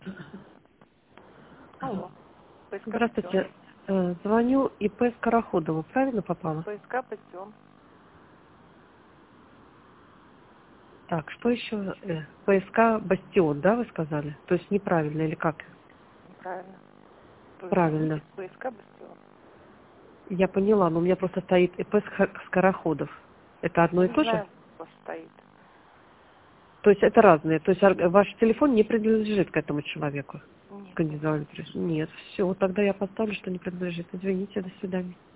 Алло. ПСК Здравствуйте. Звоню ИП Скороходова. Правильно попала? ПСК Бастион. Так, что еще? ПСК Бастион, да, вы сказали? То есть неправильно или как? Неправильно. Правильно. ПСК Бастион. Я поняла, но у меня просто стоит ИП Скороходов. Это одно Я и не то же? знаю, что стоит. То есть это разные. То есть ваш телефон не принадлежит к этому человеку? Нет, нет. Нет, все, тогда я поставлю, что не принадлежит. Извините, до свидания.